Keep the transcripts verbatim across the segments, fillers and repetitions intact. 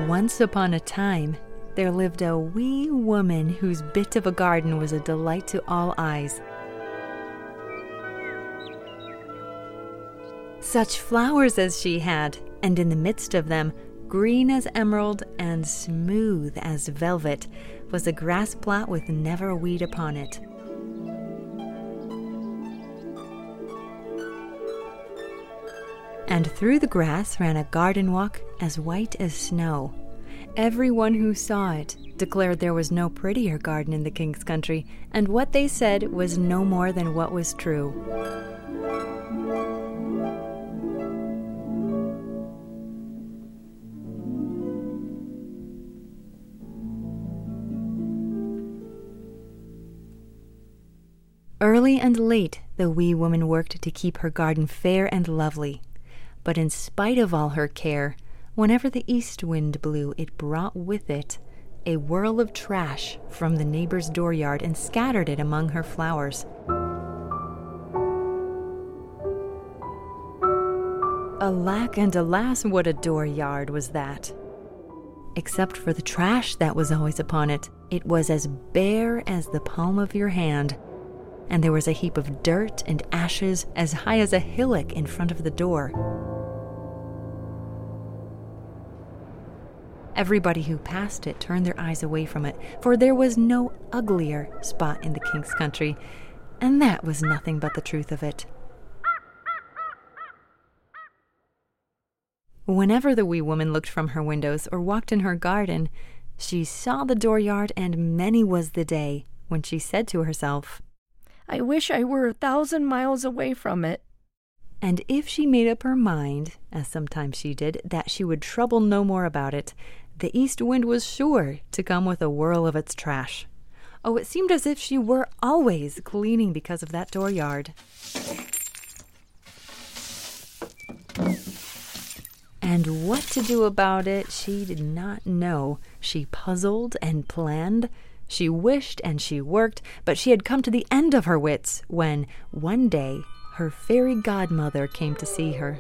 Once upon a time, there lived a wee woman whose bit of a garden was a delight to all eyes. Such flowers as she had, and in the midst of them, green as emerald and smooth as velvet, was a grass plot with never a weed upon it. And through the grass ran a garden walk as white as snow. Everyone who saw it declared there was no prettier garden in the king's country, and what they said was no more than what was true. Early and late the wee woman worked to keep her garden fair and lovely. But in spite of all her care, whenever the east wind blew, it brought with it a whirl of trash from the neighbor's dooryard and scattered it among her flowers. Alack and alas, what a dooryard was that! Except for the trash that was always upon it, it was as bare as the palm of your hand, and there was a heap of dirt and ashes as high as a hillock in front of the door. Everybody who passed it turned their eyes away from it, for there was no uglier spot in the king's country, and that was nothing but the truth of it. Whenever the wee woman looked from her windows or walked in her garden, she saw the dooryard, and many was the day when she said to herself, "I wish I were a thousand miles away from it." And if she made up her mind, as sometimes she did, that she would trouble no more about it, the east wind was sure to come with a whirl of its trash. Oh, it seemed as if she were always cleaning because of that dooryard. And what to do about it, she did not know. She puzzled and planned. She wished and she worked, but she had come to the end of her wits when, one day, her fairy godmother came to see her.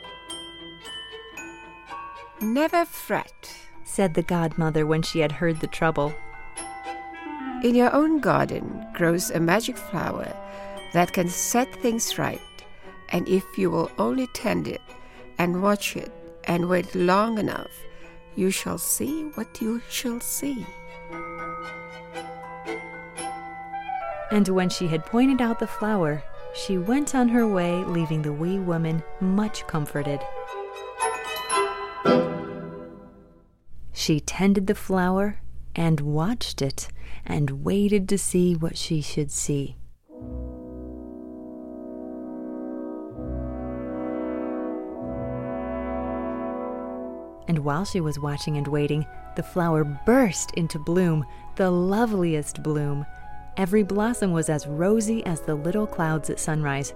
"Never fret," said the godmother when she had heard the trouble. "In your own garden grows a magic flower that can set things right, and if you will only tend it and watch it and wait long enough, you shall see what you shall see." And when she had pointed out the flower, she went on her way, leaving the wee woman much comforted. She tended the flower and watched it and waited to see what she should see. And while she was watching and waiting, the flower burst into bloom, the loveliest bloom. Every blossom was as rosy as the little clouds at sunrise.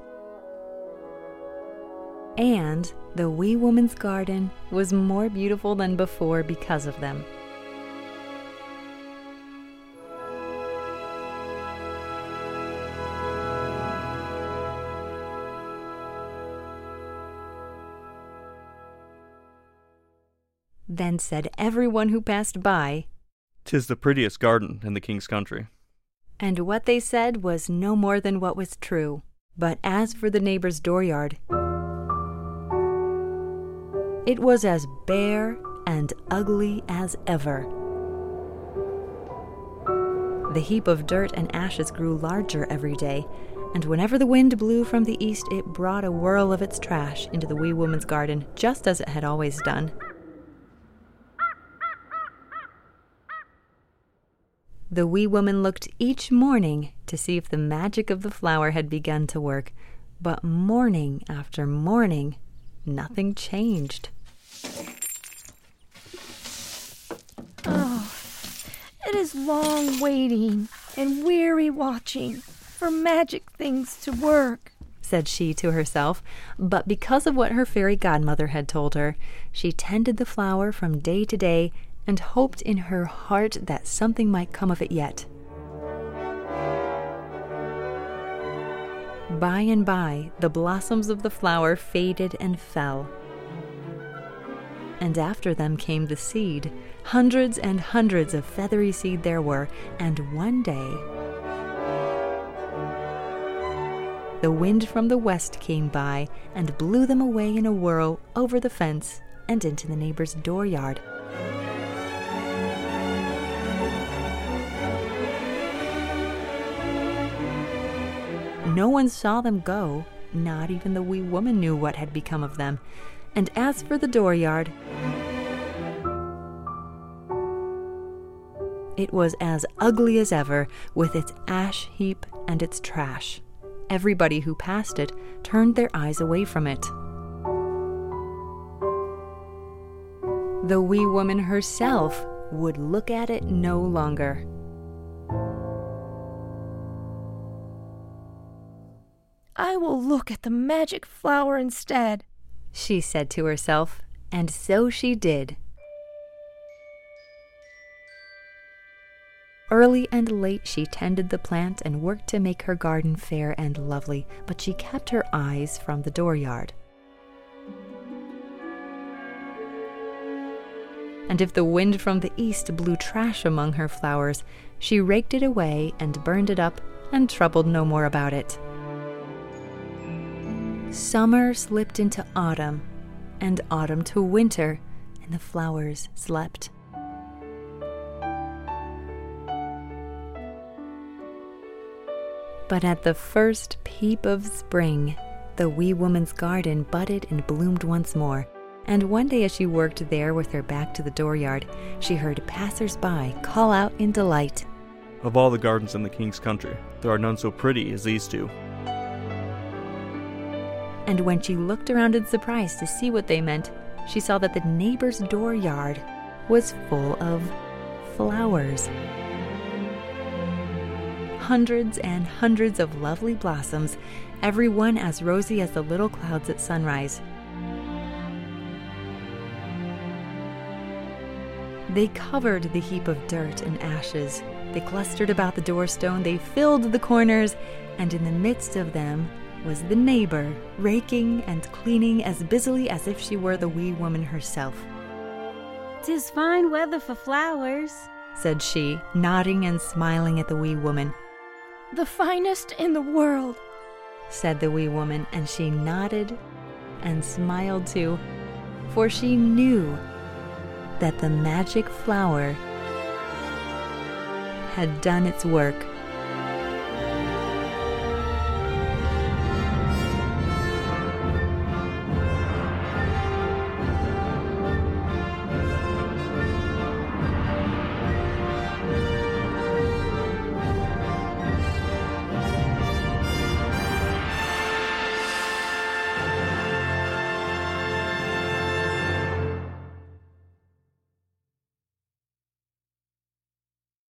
And the wee woman's garden was more beautiful than before because of them. Then said everyone who passed by, "'Tis the prettiest garden in the king's country." And what they said was no more than what was true. But as for the neighbor's dooryard, it was as bare and ugly as ever. The heap of dirt and ashes grew larger every day, and whenever the wind blew from the east, it brought a whirl of its trash into the wee woman's garden, just as it had always done. The wee woman looked each morning to see if the magic of the flower had begun to work, but morning after morning, nothing changed. Oh, it is long waiting and weary watching for magic things to work, said she to herself, but because of what her fairy godmother had told her, she tended the flower from day to day and hoped in her heart that something might come of it yet. By and by, the blossoms of the flower faded and fell. And after them came the seed. Hundreds and hundreds of feathery seed there were, and one day the wind from the west came by and blew them away in a whirl over the fence and into the neighbor's dooryard. No one saw them go, not even the wee woman knew what had become of them. And as for the dooryard, it was as ugly as ever, with its ash heap and its trash. Everybody who passed it turned their eyes away from it. The wee woman herself would look at it no longer. I will look at the magic flower instead, she said to herself, and so she did. Early and late she tended the plant and worked to make her garden fair and lovely, but she kept her eyes from the dooryard. And if the wind from the east blew trash among her flowers, she raked it away and burned it up and troubled no more about it. Summer slipped into autumn, and autumn to winter, and the flowers slept. But at the first peep of spring, the wee woman's garden budded and bloomed once more, and one day as she worked there with her back to the dooryard, she heard passers-by call out in delight, "Of all the gardens in the king's country, there are none so pretty as these two." And when she looked around in surprise to see what they meant, she saw that the neighbor's dooryard was full of flowers. Hundreds and hundreds of lovely blossoms, every one as rosy as the little clouds at sunrise. They covered the heap of dirt and ashes. They clustered about the doorstone, they filled the corners, and in the midst of them was the neighbor, raking and cleaning as busily as if she were the wee woman herself. "'Tis fine weather for flowers," said she, nodding and smiling at the wee woman. the finest in the world, said the wee woman, and she nodded and smiled too, for she knew that the magic flower had done its work.